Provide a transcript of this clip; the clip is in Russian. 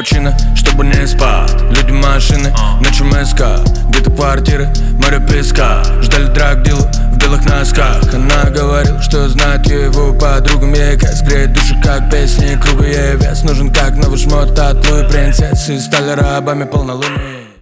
причина, чтобы не спать. Люди, машины, ночью МСК, где-то квартиры, море песка. Ждали драг-дилу в белых носках. Она говорила, что знает его подругам. Ей кайф греет душу, как песни. Круга ей вес нужен, как новый шмот от Луи. Принцессы стали рабами полнолуния.